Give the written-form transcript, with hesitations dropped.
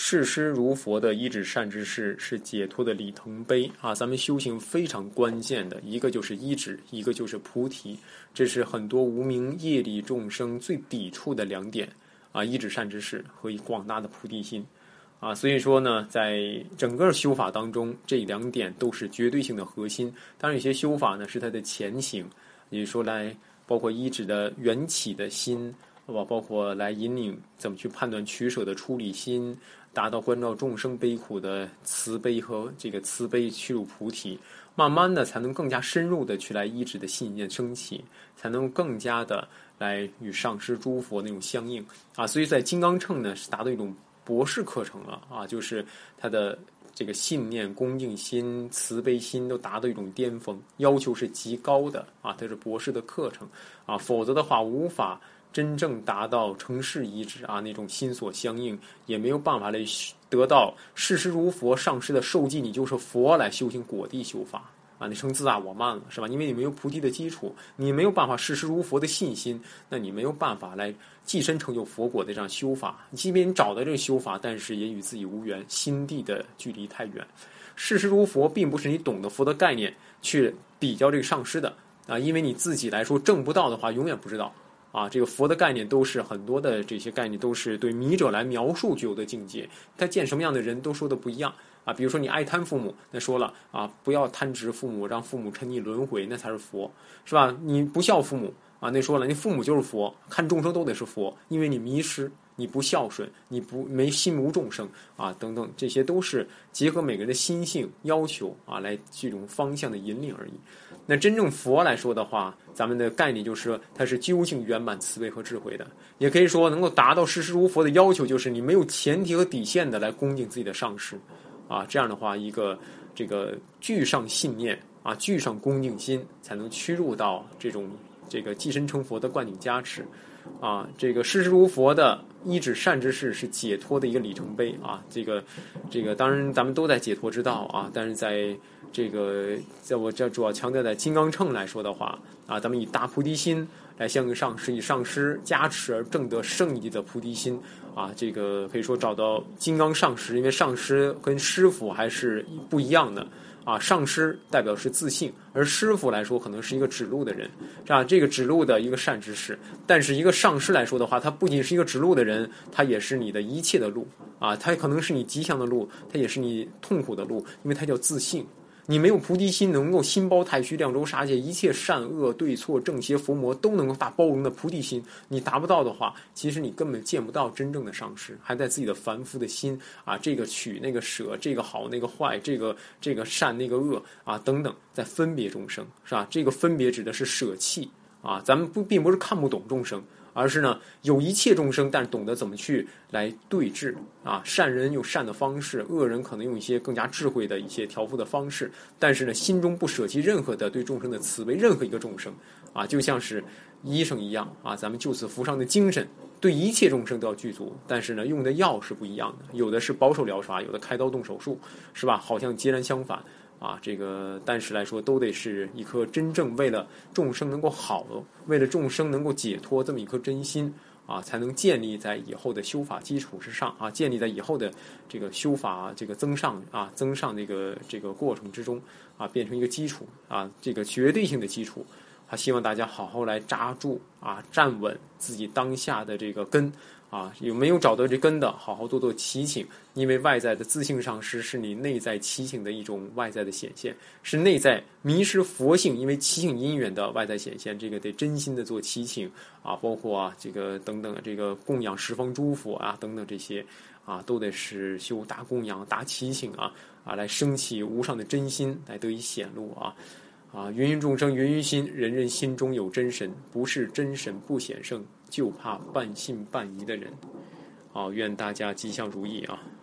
视师如佛的依止善知识是解脱的里程碑啊！咱们修行非常关键的一个就是依止，一个就是菩提，这是很多无明业力众生最抵触的两点啊！依止善知识和广大的菩提心啊！所以说呢，在整个修法当中，这两点都是绝对性的核心。当然，有些修法呢是它的前行，也就是说来包括依止的缘起的心。包括来引领怎么去判断取舍的出离心，达到关照众生悲苦的慈悲和这个慈悲去入菩提，慢慢的才能更加深入的去来依止的信念升起，才能更加的来与上师诸佛那种相应啊。所以在金刚乘呢是达到一种博士课程了啊，就是它的这个信念、恭敬心、慈悲心都达到一种巅峰，要求是极高的啊，它是博士的课程啊，否则的话无法真正达到成事依止啊，那种心所相应，也没有办法来得到视师如佛上师的受记，你就是佛来修行果地修法啊，你成自大我慢了是吧？因为你没有菩提的基础，你没有办法视师如佛的信心，那你没有办法来寄身成就佛果的这样修法。即便你找到这个修法，但是也与自己无缘，心地的距离太远。视师如佛并不是你懂得佛的概念去比较这个上师的啊，因为你自己来说证不到的话，永远不知道。啊，这个佛的概念都是很多的这些概念都是对迷者来描述具有的境界，他见什么样的人都说的不一样啊。比如说你爱贪父母，那说了啊，不要贪执父母，让父母沉溺轮回，那才是佛，是吧？你不孝父母啊，那说了，你父母就是佛，看众生都得是佛，因为你迷失，你不孝顺，你没心无众生啊，等等，这些都是结合每个人的心性要求啊，来这种方向的引领而已。那真正佛来说的话，咱们的概念就是它是究竟圆满慈悲和智慧的，也可以说能够达到视师如佛的要求，就是你没有前提和底线的来恭敬自己的上师啊，这样的话，一个这个具上信念啊，具上恭敬心，才能趋入到这种这个寄身成佛的灌顶加持啊。这个视师如佛的依止善知识是解脱的一个里程碑啊。这个当然咱们都在解脱之道啊，但是在我这主要强调在金刚乘来说的话啊，咱们以大菩提心来相应上师，以上师加持而证得圣意的菩提心啊，这个可以说找到金刚上师，因为上师跟师傅还是不一样的啊，上师代表是自信，而师傅来说可能是一个指路的人，这个指路的一个善知识。但是一个上师来说的话，他不仅是一个指路的人，他也是你的一切的路啊，他可能是你吉祥的路，他也是你痛苦的路，因为他叫自信。你没有菩提心，能够心包太虚，量周杀界，一切善恶对错正邪伏魔都能够大包容的菩提心，你达不到的话，其实你根本见不到真正的上师，还在自己的凡夫的心啊，这个取那个舍，这个好那个坏，这个善那个恶啊等等，在分别众生，是吧？这个分别指的是舍弃啊，咱们并不是看不懂众生，而是呢有一切众生，但是懂得怎么去来对治啊。善人有善的方式，恶人可能用一些更加智慧的一些调伏的方式，但是呢心中不舍弃任何的对众生的慈悲，任何一个众生啊，就像是医生一样啊，咱们救死扶伤的精神对一切众生都要具足，但是呢用的药是不一样的，有的是保守疗法，有的开刀动手术，是吧？好像截然相反啊，但是来说都得是一颗真正为了众生能够好，为了众生能够解脱这么一颗真心啊，才能建立在以后的修法基础之上啊，建立在以后的这个修法这个增上这个过程之中啊，变成一个基础啊，这个绝对性的基础。希望大家好好来扎住啊，站稳自己当下的这个根啊，有没有找到这根的，好好做祈请，因为外在的自性上师是你内在祈请的一种外在的显现，是内在迷失佛性，因为祈请因缘的外在显现，这个得真心的做祈请啊，包括啊这个等等这个供养十方诸佛啊等等这些啊，都得是修大供养、大祈请啊，来升起无上的真心，来得以显露啊。芸芸众生芸芸心，人人心中有真神，不是真神不显圣，就怕半信半疑的人。愿大家吉祥如意啊！